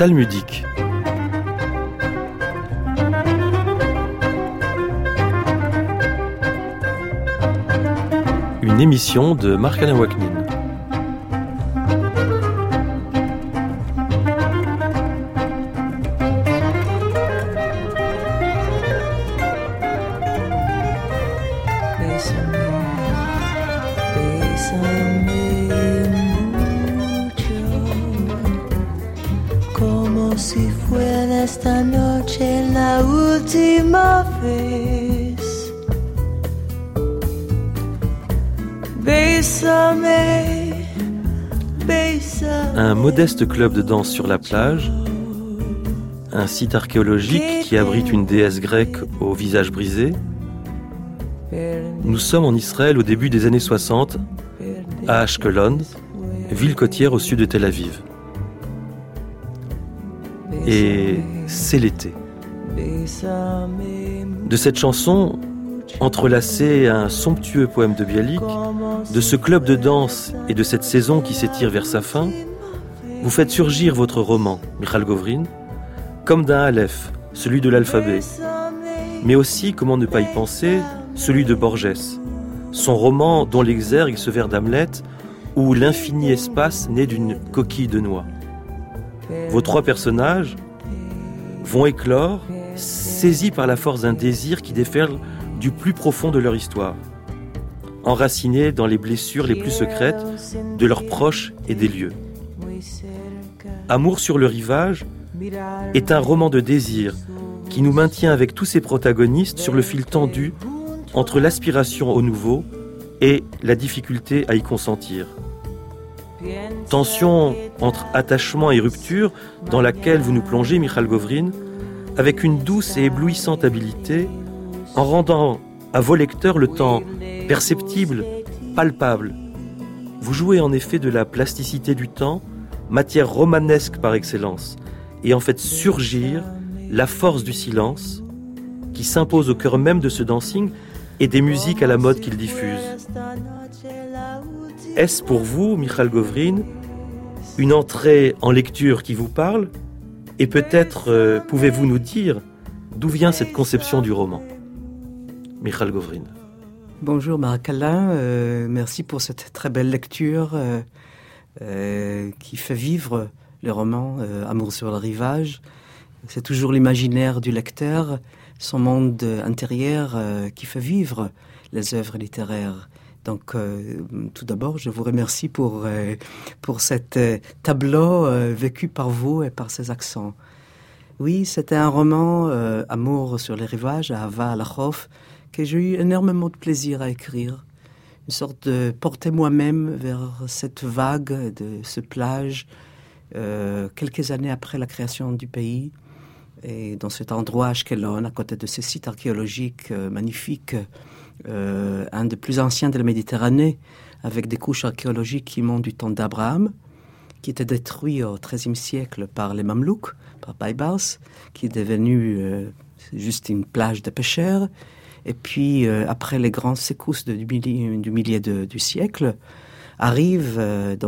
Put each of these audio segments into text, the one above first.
Talmudique. Une émission de Marc-Alain Waknin. Un modeste club de danse sur la plage, un site archéologique qui abrite une déesse grecque au visage brisé. Nous sommes en Israël au début des années 60, à Ashkelon, ville côtière au sud de Tel Aviv. Et c'est l'été. De cette chanson, entrelacée à un somptueux poème de Bialik, de ce club de danse et de cette saison qui s'étire vers sa fin, vous faites surgir votre roman, Michal Govrin, comme d'un aleph, celui de l'alphabet, mais aussi, comment ne pas y penser, celui de Borges, son roman dont l'exergue se vers d'Hamlet, où l'infini espace naît d'une coquille de noix. Vos trois personnages vont éclore, saisis par la force d'un désir qui déferle du plus profond de leur histoire, enracinés dans les blessures les plus secrètes de leurs proches et des lieux. Amour sur le rivage est un roman de désir qui nous maintient avec tous ses protagonistes sur le fil tendu entre l'aspiration au nouveau et la difficulté à y consentir. Tension entre attachement et rupture dans laquelle vous nous plongez, Michal Govrin, avec une douce et éblouissante habileté, en rendant à vos lecteurs le temps perceptible, palpable. Vous jouez en effet de la plasticité du temps, matière romanesque par excellence, et en faites surgir la force du silence qui s'impose au cœur même de ce dancing et des musiques à la mode qu'il diffuse. Est-ce pour vous, Michal Govrin, une entrée en lecture qui vous parle? Et peut-être pouvez-vous nous dire d'où vient cette conception du roman? Michal Govrin. Bonjour Marc-Alain, merci pour cette très belle lecture qui fait vivre le roman Amour sur le rivage. C'est toujours l'imaginaire du lecteur, son monde intérieur qui fait vivre les œuvres littéraires. Donc, tout d'abord, je vous remercie pour cet tableau vécu par vous et par ses accents. Oui, c'était un roman, Amour sur les rivages, Ahava al Chof, que j'ai eu énormément de plaisir à écrire. Une sorte de porter moi-même vers cette vague de ce plage, quelques années après la création du pays. Et dans cet endroit, Ashkelon, à côté de ce site archéologique magnifique, un des plus anciens de la Méditerranée, avec des couches archéologiques qui montent du temps d'Abraham, qui était détruit au XIIIe siècle par les Mamelouks, par Baybars, qui est devenu juste une plage de pêcheurs. Et puis, après les grandes secousses du milieu du siècle, arrive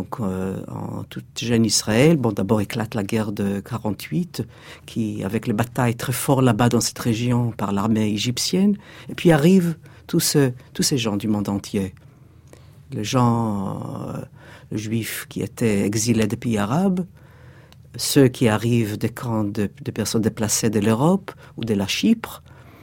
en tout jeune Israël. Bon, d'abord éclate la guerre de 48, qui, avec les batailles très fortes là-bas dans cette région par l'armée égyptienne. Et puis arrivent tous ces gens du monde entier. Les gens juifs qui étaient exilés des pays arabes, ceux qui arrivent des camps de personnes déplacées de l'Europe ou de la Chypre,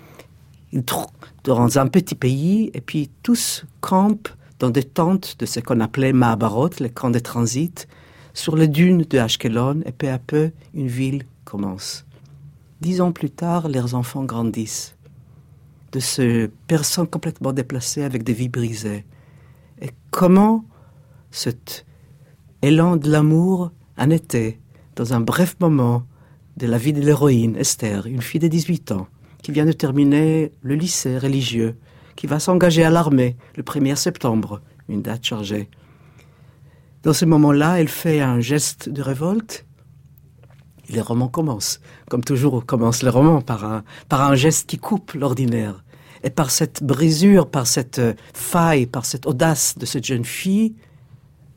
dans un petit pays, et puis tous campent dans des tentes de ce qu'on appelait Ma'abarot, les camps de transit, sur les dunes de Ashkelon, et peu à peu, une ville commence. 10 ans plus tard, leurs enfants grandissent. De ces personnes complètement déplacées avec des vies brisées. Et comment cet élan de l'amour en était, dans un bref moment de la vie de l'héroïne, Esther, une fille de 18 ans, qui vient de terminer le lycée religieux, qui va s'engager à l'armée le 1er septembre, une date chargée. Dans ce moment-là, elle fait un geste de révolte. Et le roman commence, comme toujours commence le roman, par un geste qui coupe l'ordinaire. Et par cette brisure, par cette faille, par cette audace de cette jeune fille,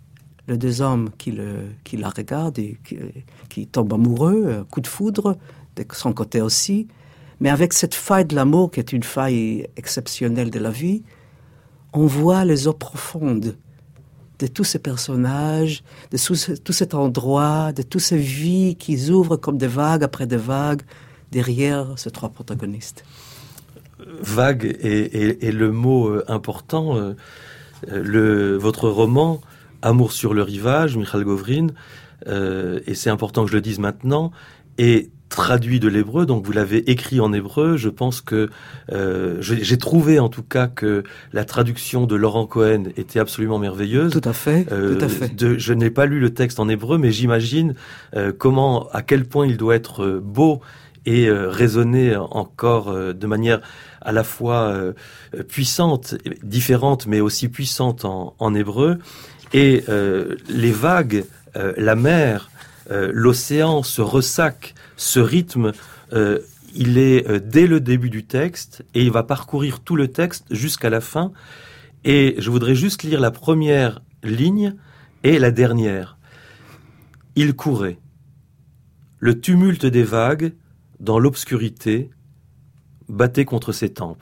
les deux hommes qui la regardent et qui tombent amoureux, coup de foudre, de son côté aussi. Mais avec cette faille de l'amour, qui est une faille exceptionnelle de la vie, on voit les eaux profondes de tous ces personnages, de tout cet endroit, de toutes ces vies qui s'ouvrent comme des vagues après des vagues derrière ces trois protagonistes. Vague est le mot important. Votre roman, Amour sur le rivage, Michal Govrin, et c'est important que je le dise maintenant, est traduit de l'hébreu, donc vous l'avez écrit en hébreu. Je pense que j'ai trouvé en tout cas que la traduction de Laurent Cohen était absolument merveilleuse. Tout à fait, tout à fait. Je n'ai pas lu le texte en hébreu, mais j'imagine à quel point il doit être beau et résonner encore de manière à la fois puissante, différente, mais aussi puissante en hébreu. Et les vagues, la mer, l'océan, ce ressac, ce rythme, il est dès le début du texte et il va parcourir tout le texte jusqu'à la fin. Et je voudrais juste lire la première ligne et la dernière. Il courait. Le tumulte des vagues, dans l'obscurité, battait contre ses tempes.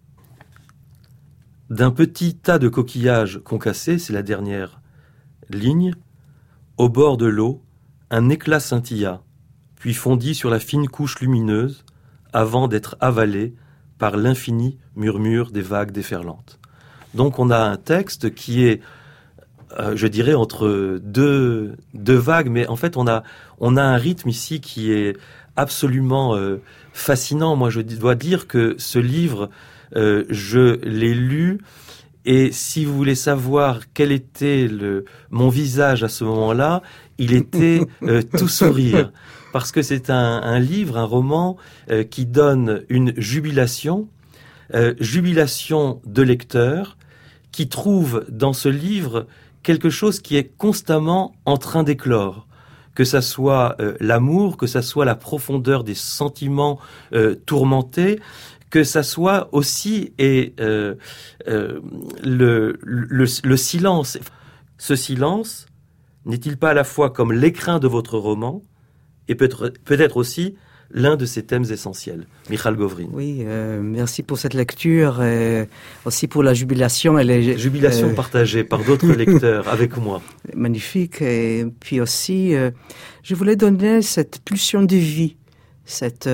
D'un petit tas de coquillages concassés, c'est la dernière ligne, au bord de l'eau, un éclat scintilla, puis fondit sur la fine couche lumineuse, avant d'être avalé par l'infini murmure des vagues déferlantes. Donc on a un texte qui est, je dirais, entre deux vagues, mais en fait on a un rythme ici qui est absolument fascinant. Moi je dois dire que ce livre, je l'ai lu, et si vous voulez savoir quel était mon visage à ce moment-là, il était tout sourire. Parce que c'est un livre, un roman qui donne une jubilation de lecteur, qui trouve dans ce livre quelque chose qui est constamment en train d'éclore. Que ça soit l'amour, que ça soit la profondeur des sentiments tourmentés, que ça soit aussi le silence. Ce silence n'est-il pas à la fois comme l'écrin de votre roman et peut-être aussi l'un de ses thèmes essentiels? Michal Govrin. Oui, merci pour cette lecture et aussi pour la jubilation. Jubilation partagée par d'autres lecteurs avec moi. Magnifique. Et puis aussi, je voulais donner cette pulsion de vie, cette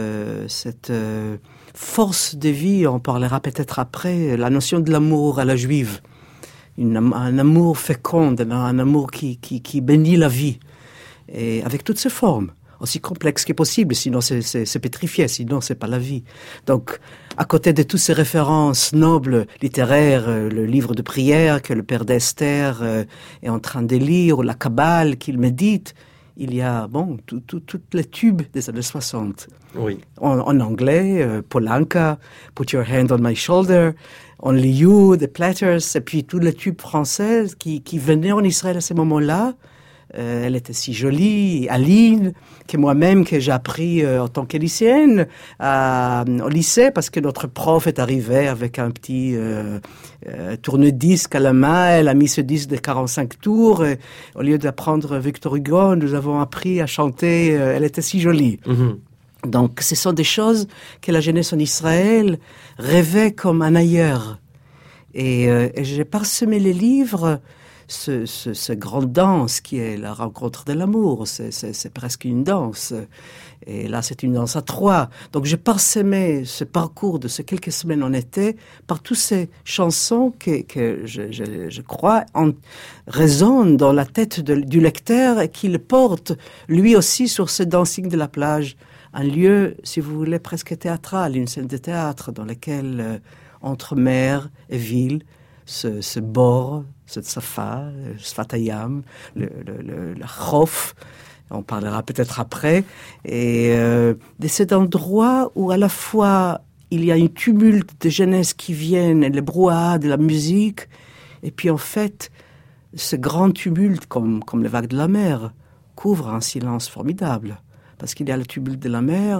force de vie. On parlera peut-être après, la notion de l'amour à la juive. Un amour fécond, un amour qui bénit la vie. Et avec toutes ses formes, aussi complexes que possible, sinon c'est pétrifié, sinon c'est pas la vie. Donc, à côté de toutes ces références nobles, littéraires, le livre de prière que le père d'Esther est en train de lire, ou la Kabbale qu'il médite, il y a, toutes les tubes des années 60. Oui. En anglais, Polanka, Put Your Hand on My Shoulder, Only You, The Platters, et puis tous les tubes français qui venaient en Israël à ce moment-là. Elle était si jolie, Aline, que j'ai appris en tant que lycéenne au lycée, parce que notre prof est arrivé avec un petit tourne-disque à la main. Elle a mis ce disque de 45 tours. Et, au lieu d'apprendre Victor Hugo, nous avons appris à chanter. Elle était si jolie. Mm-hmm. Donc, ce sont des choses que la jeunesse en Israël rêvait comme un ailleurs. Et j'ai parsemé les livres. Ce grande danse qui est la rencontre de l'amour, c'est presque une danse. Et là, c'est une danse à trois. Donc, j'ai parsemé ce parcours de ces quelques semaines en été par toutes ces chansons que je crois résonnent dans la tête du lecteur et qui le porte, lui aussi, sur ce dancing de la plage. Un lieu, si vous voulez, presque théâtral, une scène de théâtre dans laquelle, entre mer et ville, ce bord, cette Safa, Sfatayam, le Chof, on parlera peut-être après, et de cet endroit où à la fois il y a une tumulte de jeunesse qui viennent, le brouhaha de la musique, et puis en fait, ce grand tumulte, comme les vagues de la mer, couvre un silence formidable, parce qu'il y a le tumulte de la mer,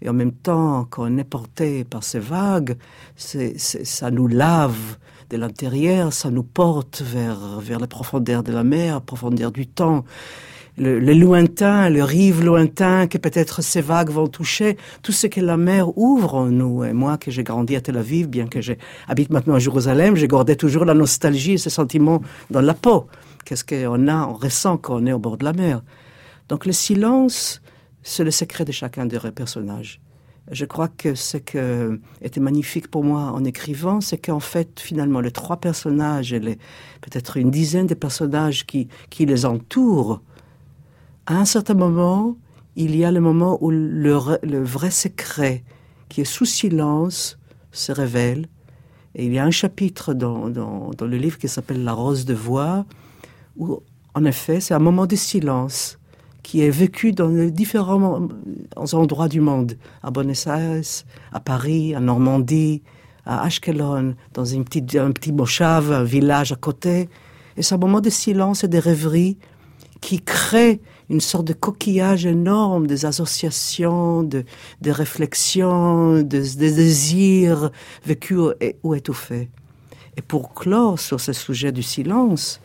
et en même temps qu'on est porté par ces vagues, ça nous lave de l'intérieur, ça nous porte vers les profondeurs de la mer, profondeurs du temps. Le lointain, le rive lointain que peut-être ces vagues vont toucher, tout ce que la mer ouvre en nous. Et moi, que j'ai grandi à Tel Aviv, bien que j'habite maintenant à Jérusalem, j'ai gardé toujours la nostalgie et ce sentiment dans la peau. Qu'est-ce qu'on a, on ressent quand on est au bord de la mer. Donc le silence, c'est le secret de chacun des personnages. Je crois que ce qui était magnifique pour moi en écrivant, c'est qu'en fait, finalement, les 3 personnages et peut-être une dizaine de personnages qui les entourent, à un certain moment, il y a le moment où le vrai secret, qui est sous silence, se révèle. Et il y a un chapitre dans le livre qui s'appelle « La rose de voix », où, en effet, c'est un moment de silence qui est vécu dans les différents endroits du monde, à Buenos Aires, à Paris, à Normandie, à Ashkelon, dans un petit moshav, un village à côté. Et c'est un moment de silence et de rêverie qui crée une sorte de coquillage énorme des associations, de réflexions, des désirs vécus ou étouffés. Et pour clore sur ce sujet du silence,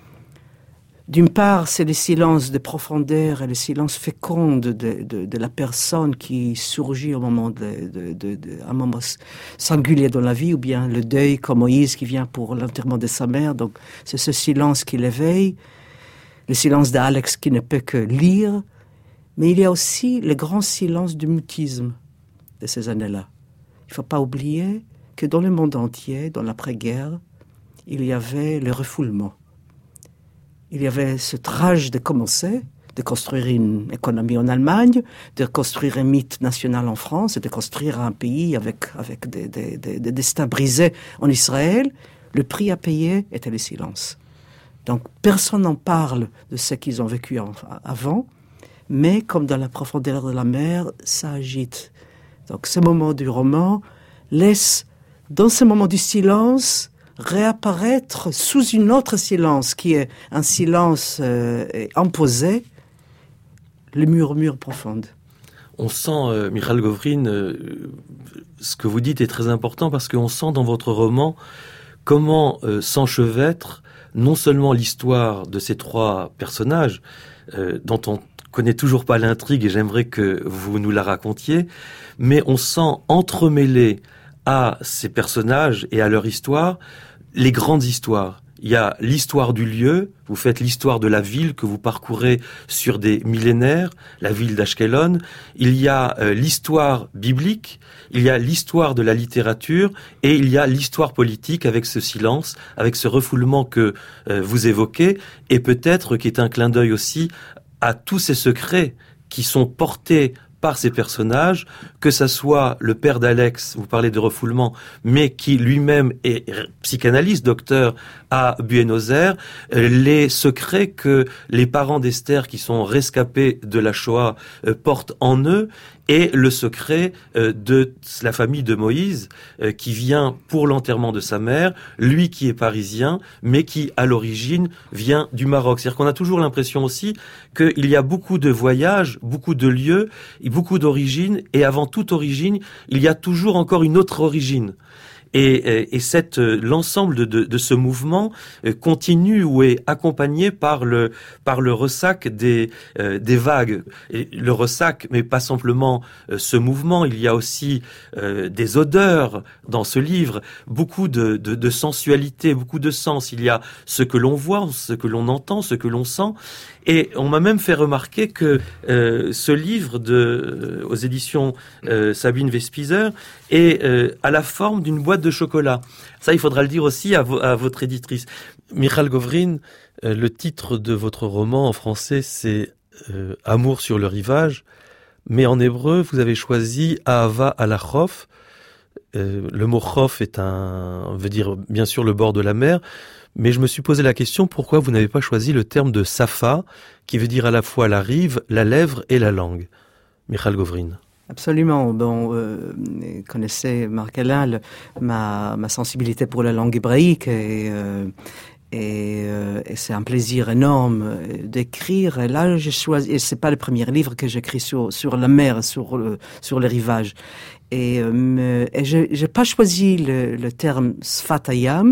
d'une part, c'est le silence de profondeur et le silence fécond de la personne qui surgit au moment un moment singulier dans la vie, ou bien le deuil comme Moïse qui vient pour l'enterrement de sa mère. Donc, c'est ce silence qui l'éveille. Le silence d'Alex qui ne peut que lire, mais il y a aussi le grand silence du mutisme de ces années-là. Il ne faut pas oublier que dans le monde entier, dans l'après-guerre, il y avait le refoulement. Il y avait ce rage de commencer, de construire une économie en Allemagne, de construire un mythe national en France, et de construire un pays avec des destins brisés en Israël. Le prix à payer était le silence. Donc, personne n'en parle de ce qu'ils ont vécu avant, mais comme dans la profondeur de la mer, ça agite. Donc, ce moment du roman laisse, dans ce moment du silence, réapparaître sous une autre silence, qui est un silence imposé, le murmure profond. On sent, Michal Govrin, ce que vous dites est très important, parce qu'on sent dans votre roman comment s'enchevêtre non seulement l'histoire de ces 3 personnages, dont on connaît toujours pas l'intrigue et j'aimerais que vous nous la racontiez, mais on sent entremêler à ces personnages et à leur histoire les grandes histoires. Il y a l'histoire du lieu, vous faites l'histoire de la ville que vous parcourez sur des millénaires, la ville d'Ashkelon. Il y a l'histoire biblique, il y a l'histoire de la littérature et il y a l'histoire politique avec ce silence, avec ce refoulement que vous évoquez et peut-être qui est un clin d'œil aussi à tous ces secrets qui sont portés par ces personnages, que ça soit le père d'Alex, vous parlez de refoulement, mais qui lui-même est psychanalyste, docteur à Buenos Aires, les secrets que les parents d'Esther qui sont rescapés de la Shoah portent en eux, et le secret de la famille de Moïse qui vient pour l'enterrement de sa mère, lui qui est parisien, mais qui à l'origine vient du Maroc. C'est-à-dire qu'on a toujours l'impression aussi qu'il y a beaucoup de voyages, beaucoup de lieux, beaucoup d'origines, et avant toute origine, il y a toujours encore une autre origine. Et l'ensemble de ce mouvement continue ou est accompagné par le ressac des vagues. Et le ressac, mais pas simplement ce mouvement, il y a aussi des odeurs dans ce livre, beaucoup de sensualité, beaucoup de sens. Il y a ce que l'on voit, ce que l'on entend, ce que l'on sent. Et on m'a même fait remarquer que ce livre aux éditions Sabine Vespizer est à la forme d'une boîte de chocolat. Ça, il faudra le dire aussi à votre éditrice. Michal Govrin, le titre de votre roman en français, c'est Amour sur le rivage, mais en hébreu, vous avez choisi Ahava ala Chof. Le mot Chof veut dire bien sûr le bord de la mer. Mais je me suis posé la question, pourquoi vous n'avez pas choisi le terme de Safa, qui veut dire à la fois la rive, la lèvre et la langue? Michal Govrin. Absolument. Bon, connaissez, Marc-Alain, ma sensibilité pour la langue hébraïque et Et c'est un plaisir énorme d'écrire. Et là, j'ai choisi, et c'est pas le premier livre que j'écris sur la mer, sur les rivages. Et j'ai pas choisi le terme Sfat Hayam,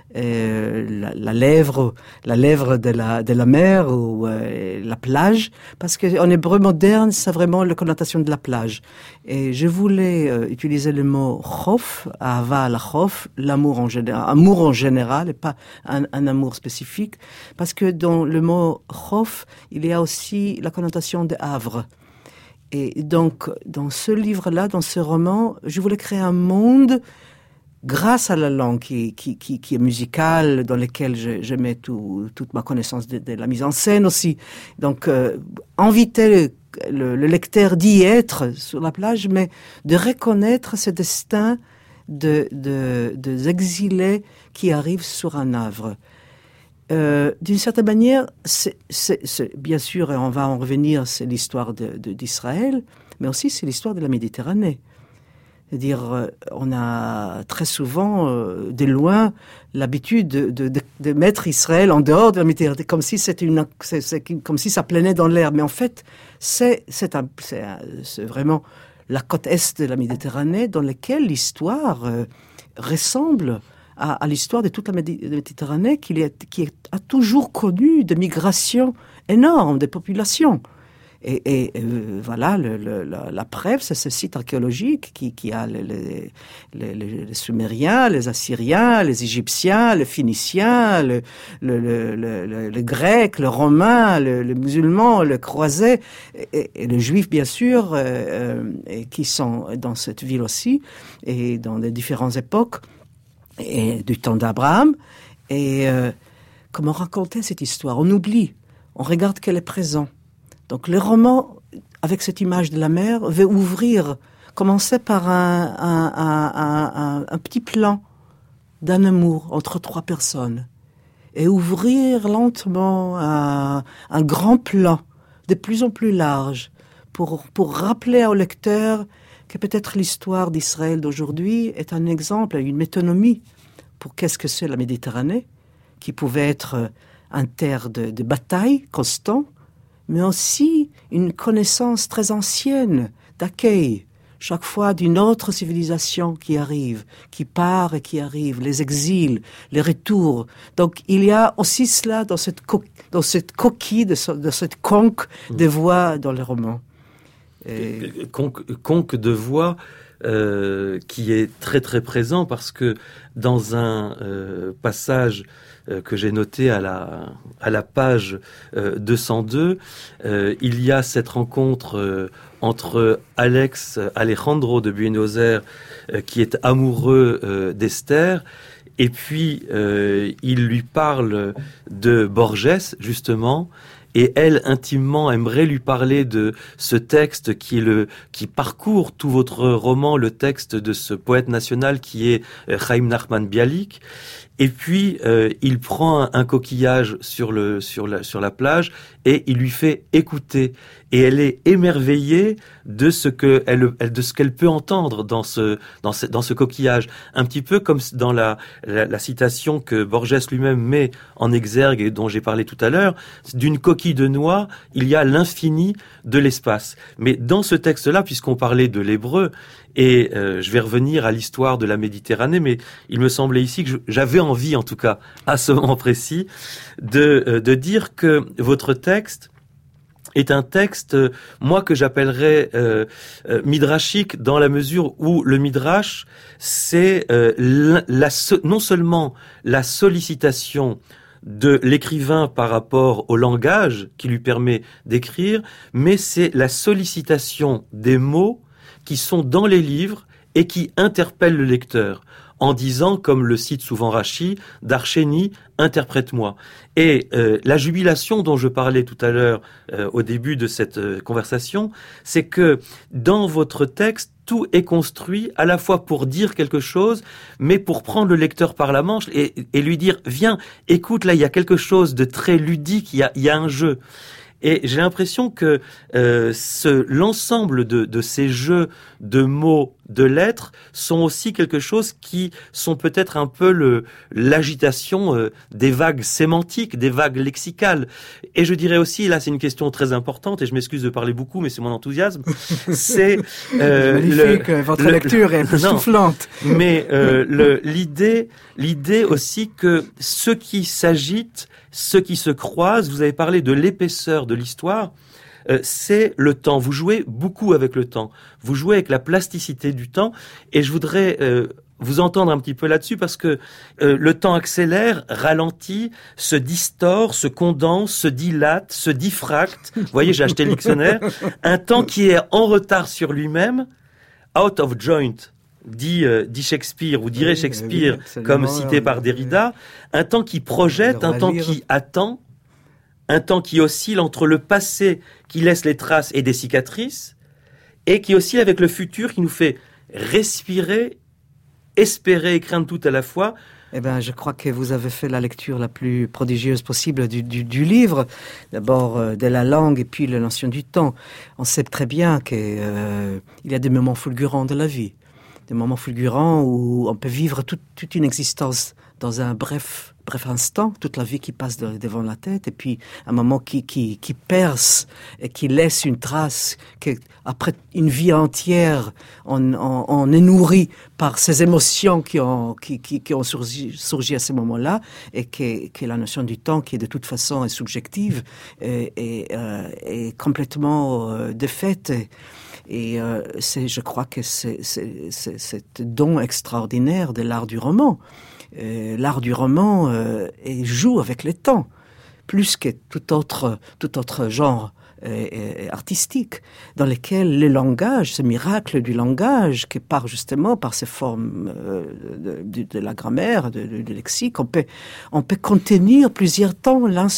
la lèvre de la mer ou la plage, parce que en hébreu moderne, c'est vraiment la connotation de la plage. Et je voulais utiliser le mot chof, ahava la chof, l'amour en général, et pas un amour spécifique, parce que dans le mot chof, il y a aussi la connotation de havre. Et donc, dans ce livre-là, dans ce roman, je voulais créer un monde grâce à la langue qui est musicale, dans lequel je mets toute ma connaissance de la mise en scène aussi. Donc, inviter le lecteur d'y être sur la plage, mais de reconnaître ce destin des exilés qui arrivent sur un havre. D'une certaine manière, c'est bien sûr, et on va en revenir, c'est l'histoire d'Israël, mais aussi c'est l'histoire de la Méditerranée. C'est-à-dire, on a très souvent, de loin, l'habitude de mettre Israël en dehors de la Méditerranée, comme si comme si ça planait dans l'air. Mais en fait, c'est vraiment la côte est de la Méditerranée dans laquelle l'histoire ressemble à l'histoire de toute la Méditerranée qui a toujours connu des migrations énormes des populations. Et voilà, la preuve, c'est ce site archéologique qui a les Sumériens, les Assyriens, les Égyptiens, les Phéniciens, le Grec, le Romain, le Musulman, le Croisé, et le Juif, bien sûr, et qui sont dans cette ville aussi, et dans les différentes époques, et du temps d'Abraham. Et comment raconter cette histoire? On oublie, on regarde qu'elle est présente. Donc le roman, avec cette image de la mer, veut commencer par un petit plan d'un amour entre trois personnes et ouvrir lentement un grand plan de plus en plus large pour rappeler au lecteur que peut-être l'histoire d'Israël d'aujourd'hui est un exemple, une métonymie pour qu'est-ce que c'est la Méditerranée, qui pouvait être un terre de bataille constant, mais aussi une connaissance très ancienne d'accueil, chaque fois d'une autre civilisation qui arrive, qui part et qui arrive, les exils, les retours. Donc il y a aussi cela dans cette coquille, de cette conque de voix dans le roman. Conque de voix qui est très très présent, parce que dans un passage que j'ai noté à la page 202, il y a cette rencontre entre Alejandro de Buenos Aires, qui est amoureux d'Esther, et puis il lui parle de Borges, justement, et elle, intimement, aimerait lui parler de ce texte qui parcourt tout votre roman, le texte de ce poète national qui est Chaim Nachman Bialik. Et puis, il prend un coquillage sur la plage et il lui fait écouter. Et elle est émerveillée de ce qu'elle peut entendre dans ce coquillage. Un petit peu comme dans la citation que Borges lui-même met en exergue et dont j'ai parlé tout à l'heure. D'une coquille de noix, il y a l'infini de l'espace. Mais dans ce texte-là, puisqu'on parlait de l'hébreu, et je vais revenir à l'histoire de la Méditerranée, mais il me semblait ici que j'avais envie, en tout cas, à ce moment précis, de dire que votre texte est un texte, moi, que j'appellerais midrashique, dans la mesure où le midrash, c'est non seulement la sollicitation de l'écrivain par rapport au langage qui lui permet d'écrire, mais c'est la sollicitation des mots qui sont dans les livres et qui interpellent le lecteur, en disant, comme le cite souvent Rachi, « Darsheni, interprète-moi ». Et la jubilation dont je parlais tout à l'heure au début de cette conversation, c'est que dans votre texte, tout est construit à la fois pour dire quelque chose, mais pour prendre le lecteur par la manche et lui dire « Viens, écoute, là, il y a quelque chose de très ludique, il y a un jeu ». Et j'ai l'impression que l'ensemble de ces jeux de mots de lettres sont aussi quelque chose qui sont peut-être un peu l'agitation des vagues sémantiques, des vagues lexicales. Et je dirais aussi, là c'est une question très importante, et je m'excuse de parler beaucoup, mais c'est mon enthousiasme, c'est... magnifique, votre lecture est époustouflante. Mais l'idée aussi que ce qui s'agite, ce qui se croise, vous avez parlé de l'épaisseur de l'histoire, c'est le temps. Vous jouez beaucoup avec le temps. Vous jouez avec la plasticité du temps. Et je voudrais vous entendre un petit peu là-dessus parce que le temps accélère, ralentit, se distord, se condense, se dilate, se diffracte. Vous voyez, j'ai acheté le dictionnaire. Un temps qui est en retard sur lui-même, out of joint, dit Shakespeare, ou dirait Shakespeare, comme cité par Derrida. Un temps qui projette, un temps qui attend, un temps qui oscille entre le passé qui laisse les traces et des cicatrices, et qui oscille avec le futur qui nous fait respirer, espérer et craindre tout à la fois. Eh bien, je crois que vous avez fait la lecture la plus prodigieuse possible du livre. D'abord de la langue et puis la notion du temps. On sait très bien qu'il y a des moments fulgurants de la vie. Des moments fulgurants où on peut vivre toute une existence dans un bref instant, toute la vie qui passe devant la tête, et puis un moment qui perce et qui laisse une trace, après une vie entière, on est nourri par ces émotions qui ont surgi à ce moment-là, et que la notion du temps, qui de toute façon est subjective, est complètement défaite. Et je crois que c'est cet don extraordinaire de l'art du roman. L'art du roman joue avec le temps, plus que tout autre genre artistique, dans lequel le langage, ce miracle du langage, qui part justement par ces formes de la grammaire, du lexique, on peut contenir plusieurs temps l'un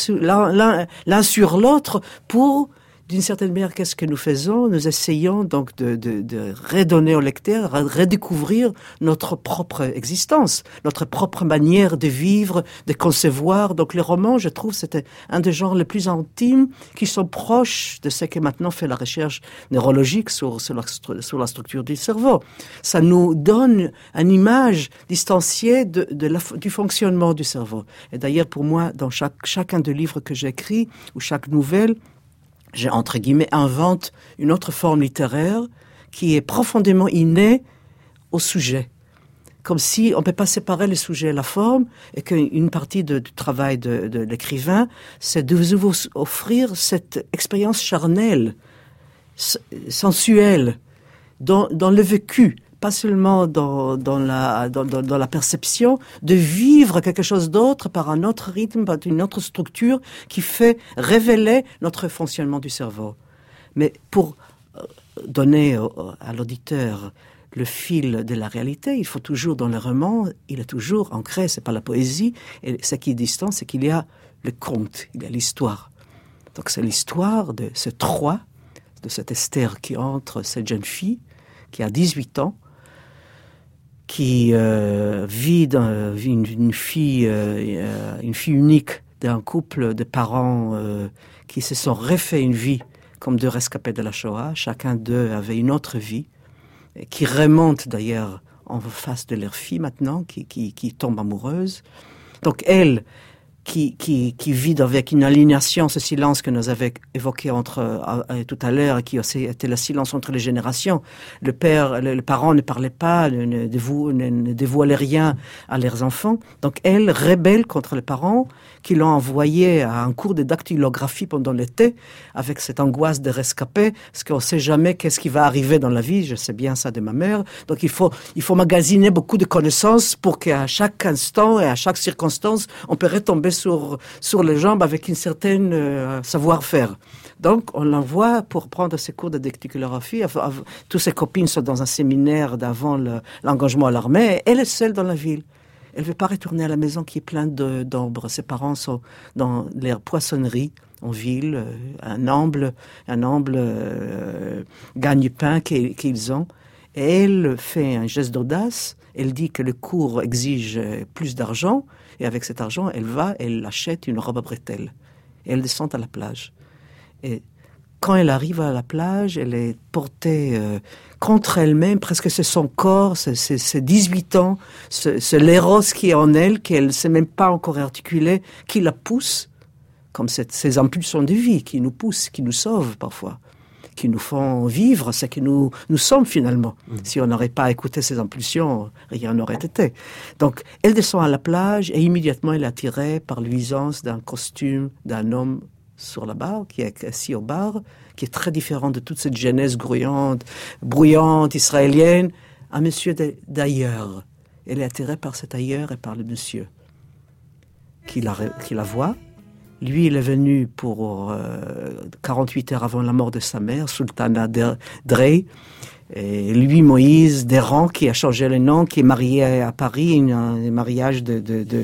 sur l'autre pour... D'une certaine manière, qu'est-ce que nous faisons? Nous essayons donc de redonner au lecteur, redécouvrir notre propre existence, notre propre manière de vivre, de concevoir. Donc les romans, je trouve, c'était un des genres les plus intimes qui sont proches de ce que maintenant fait la recherche neurologique sur la structure du cerveau. Ça nous donne une image distanciée du fonctionnement du cerveau. Et d'ailleurs, pour moi, dans chacun des livres que j'écris, ou chaque nouvelle, j'ai, entre guillemets, invente une autre forme littéraire qui est profondément innée au sujet. Comme si on ne peut pas séparer le sujet et la forme, et qu'une partie du travail de l'écrivain, c'est de vous offrir cette expérience charnelle, sensuelle, dans le vécu, pas seulement dans la perception, de vivre quelque chose d'autre par un autre rythme, par une autre structure qui fait révéler notre fonctionnement du cerveau. Mais pour donner à l'auditeur le fil de la réalité, il faut toujours, dans le roman, il est toujours ancré, c'est pas la poésie, et ce qui est distant, c'est qu'il y a le conte, il y a l'histoire. Donc c'est l'histoire de ce Troie, de cette Esther qui entre, cette jeune fille, qui a 18 ans, qui vit une fille unique d'un couple de parents qui se sont refait une vie comme deux rescapés de la Shoah. Chacun d'eux avait une autre vie, qui remonte d'ailleurs en face de leur fille maintenant, qui tombe amoureuse. Donc elle, qui vit avec une aliénation, ce silence que nous avions évoqué tout à l'heure, qui aussi était le silence entre les générations. Les parents ne parlaient pas, ne dévoilaient rien à leurs enfants. Donc elle rebelle contre les parents qui l'ont envoyée à un cours de dactylographie pendant l'été, avec cette angoisse de rescapé, parce qu'on ne sait jamais qu'est-ce qui va arriver dans la vie. Je sais bien ça de ma mère. Donc il faut magasiner beaucoup de connaissances pour qu'à chaque instant et à chaque circonstance, on peut retomber sur les jambes avec une certaine savoir-faire. Donc, on l'envoie pour prendre ses cours de dactylographie. Toutes ses copines sont dans un séminaire d'avant l'engagement à l'armée. Elle est seule dans la ville. Elle ne veut pas retourner à la maison qui est pleine d'ombre. Ses parents sont dans leur poissonnerie en ville, un humble gagne-pain qu'ils ont. Et elle fait un geste d'audace. Elle dit que le cours exige plus d'argent. Et avec cet argent, elle achète une robe à bretelles. Et elle descend à la plage. Et quand elle arrive à la plage, elle est portée contre elle-même, presque c'est son corps, c'est 18 ans, c'est l'éros qui est en elle, qu'elle ne sait même pas encore articuler, qui la pousse, comme ces impulsions de vie qui nous poussent, qui nous sauvent parfois, qui nous font vivre ce que nous sommes finalement. Si on n'aurait pas écouté ces impulsions, rien n'aurait été. Donc, elle descend à la plage et immédiatement elle est attirée par l'uisance d'un costume d'un homme sur la barre, qui est assis au bar, qui est très différent de toute cette jeunesse bruyante, israélienne, un monsieur d'ailleurs. Elle est attirée par cet ailleurs et par le monsieur qui la voit. Lui, il est venu pour 48 heures avant la mort de sa mère, Sultana Drey. Et lui, Moïse Deran, qui a changé le nom, qui est marié à Paris, un mariage de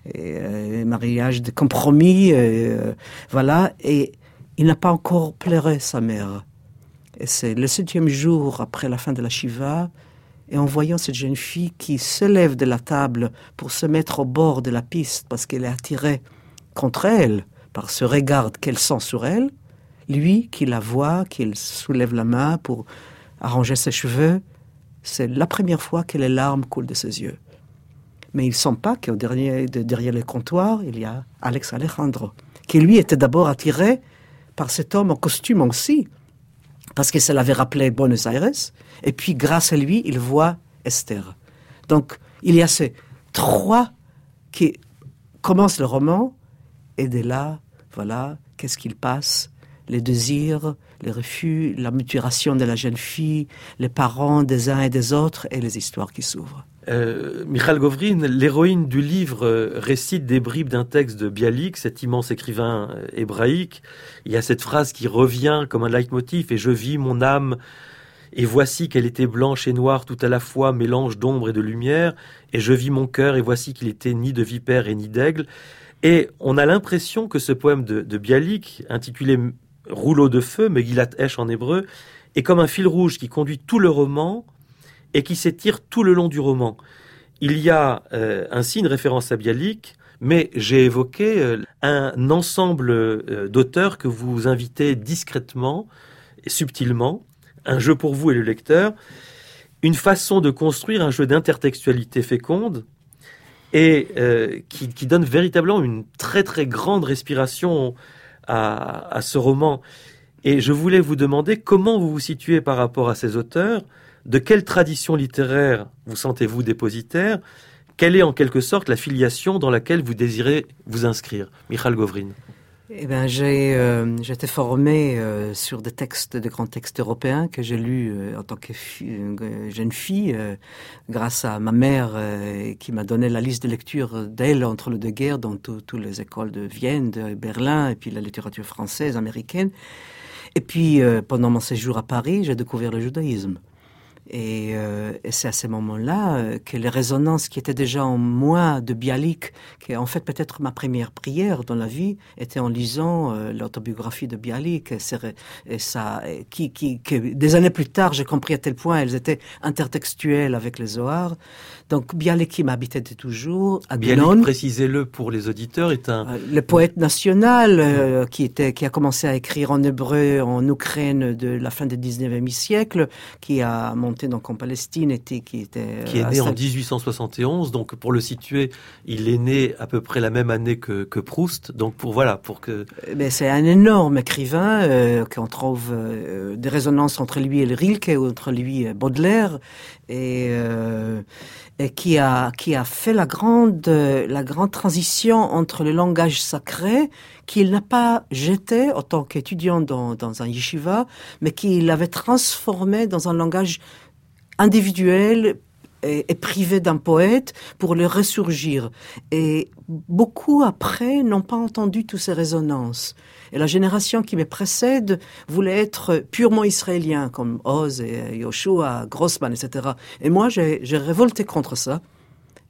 compromis, voilà. Et il n'a pas encore pleuré sa mère. Et c'est le 7e jour après la fin de la Shiva, et en voyant cette jeune fille qui se lève de la table pour se mettre au bord de la piste parce qu'elle est attirée contre elle par ce regard qu'elle sent sur elle, lui qui la voit, qui soulève la main pour arranger ses cheveux, c'est la première fois que les larmes coulent de ses yeux. Mais il ne sent pas derrière le comptoir, il y a Alex Alejandro, qui lui était d'abord attiré par cet homme en costume aussi, parce que ça l'avait rappelé Buenos Aires, et puis grâce à lui, il voit Esther. Donc, il y a ces trois qui commencent le roman, et de là, voilà, qu'est-ce qu'il passe ? Les désirs, les refus, la mutilation de la jeune fille, les parents des uns et des autres, et les histoires qui s'ouvrent. Michal Govrin, l'héroïne du livre, récite des bribes d'un texte de Bialik, cet immense écrivain hébraïque. Il y a cette phrase qui revient comme un leitmotiv, « Et je vis mon âme, et voici qu'elle était blanche et noire tout à la fois, mélange d'ombre et de lumière, et je vis mon cœur, et voici qu'il était ni de vipère et ni d'aigle. » Et on a l'impression que ce poème de Bialik, intitulé « Rouleau de feu », Megillat Esh en hébreu, est comme un fil rouge qui conduit tout le roman, et qui s'étire tout le long du roman. Il y a ainsi une référence à Bialik, mais j'ai évoqué un ensemble d'auteurs que vous invitez discrètement et subtilement, un jeu pour vous et le lecteur, une façon de construire un jeu d'intertextualité féconde et qui donne véritablement une très très grande respiration à ce roman. Et je voulais vous demander comment vous vous situez par rapport à ces auteurs. De quelle tradition littéraire vous sentez-vous dépositaire ? Quelle est en quelque sorte la filiation dans laquelle vous désirez vous inscrire ? Michal Govrin. Eh bien, j'ai été formé sur des grands textes européens que j'ai lus en tant que jeune fille, grâce à ma mère qui m'a donné la liste de lecture d'elle entre les deux guerres dans toutes les écoles de Vienne, de Berlin, et puis la littérature française, américaine. Et puis, pendant mon séjour à Paris, j'ai découvert le judaïsme. Et c'est à ce moment-là que les résonances qui étaient déjà en moi de Bialik, qui est en fait peut-être ma première prière dans la vie, était en lisant l'autobiographie de Bialik. Des années plus tard, j'ai compris à tel point elles étaient intertextuelles avec les Zohar. Donc Bialik qui m'habitait toujours. Bialik, précisez-le pour les auditeurs, est le poète national qui a commencé à écrire en hébreu en Ukraine de la fin du 19e siècle, qui a monté donc en Palestine, qui est né en 1871, donc pour le situer, il est né à peu près la même année que Proust, donc c'est un énorme écrivain qu'on trouve des résonances entre lui et le Rilke, entre lui et Baudelaire, et qui a fait la grande transition entre le langage sacré qu'il n'a pas jeté en tant qu'étudiant dans un yeshiva, mais qu'il avait transformé dans un langage individuel et privé d'un poète pour le ressurgir. Et beaucoup après n'ont pas entendu toutes ces résonances. Et la génération qui me précède voulait être purement israélien, comme Oz et Yoshua, Grossman, etc. Et moi, j'ai révolté contre ça.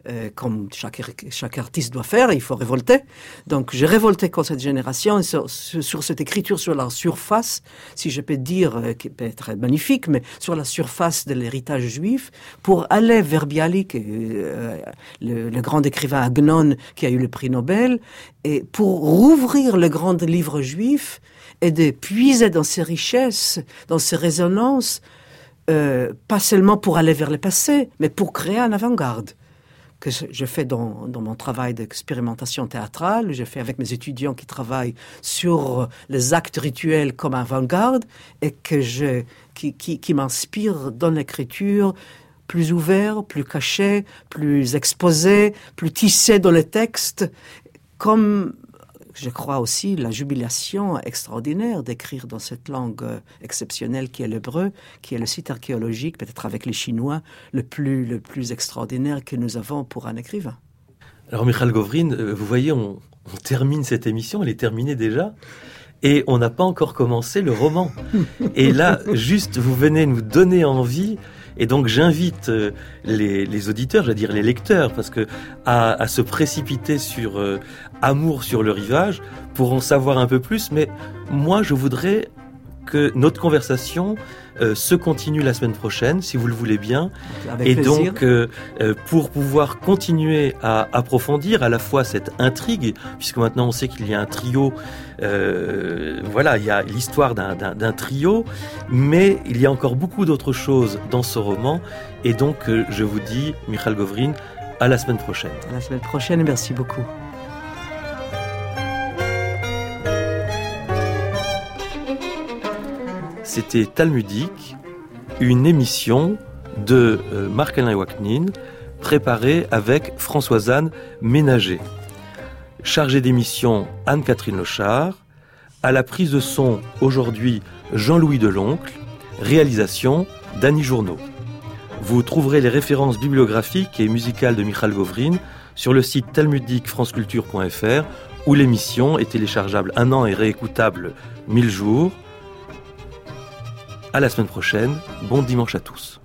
comme chaque artiste doit faire, il faut révolter. Donc j'ai révolté contre cette génération sur cette écriture sur la surface, si je peux dire, qui peut être magnifique, mais sur la surface de l'héritage juif, pour aller vers Bialik, le grand écrivain Agnon qui a eu le prix Nobel, et pour rouvrir le grand livre juif et de puiser dans ses richesses, dans ses résonances, pas seulement pour aller vers le passé, mais pour créer un avant-garde. Que je fais dans mon travail d'expérimentation théâtrale, je fais avec mes étudiants qui travaillent sur les actes rituels comme avant-garde et qui m'inspire dans l'écriture plus ouvert, plus caché, plus exposé, plus tissé dans les textes, comme je crois aussi la jubilation extraordinaire d'écrire dans cette langue exceptionnelle qui est l'hébreu, qui est le site archéologique, peut-être avec les Chinois, le plus extraordinaire que nous avons pour un écrivain. Alors Michal Govrin, vous voyez, on termine cette émission, elle est terminée déjà, et on n'a pas encore commencé le roman. Et là, juste, vous venez nous donner envie. Et donc j'invite les auditeurs, j'allais dire les lecteurs, parce que à se précipiter sur Amour sur le rivage pour en savoir un peu plus. Mais moi, je voudrais que notre conversation se continue la semaine prochaine, si vous le voulez bien. Avec et plaisir. donc, pour pouvoir continuer à approfondir à la fois cette intrigue, puisque maintenant on sait qu'il y a un trio, voilà, il y a l'histoire d'un trio, mais il y a encore beaucoup d'autres choses dans ce roman. Et donc, je vous dis, Michal Govrin, à la semaine prochaine. À la semaine prochaine, merci beaucoup. C'était Talmudique, une émission de Marc-Alain Waknin, préparée avec Françoise-Anne Ménager. Chargée d'émission Anne-Catherine Lochard, à la prise de son aujourd'hui Jean-Louis Deloncle, réalisation Dany Journeau. Vous trouverez les références bibliographiques et musicales de Michal Govrin sur le site talmudiquefranceculture.fr où l'émission est téléchargeable 1 an et réécoutable 1000 jours. À la semaine prochaine, bon dimanche à tous.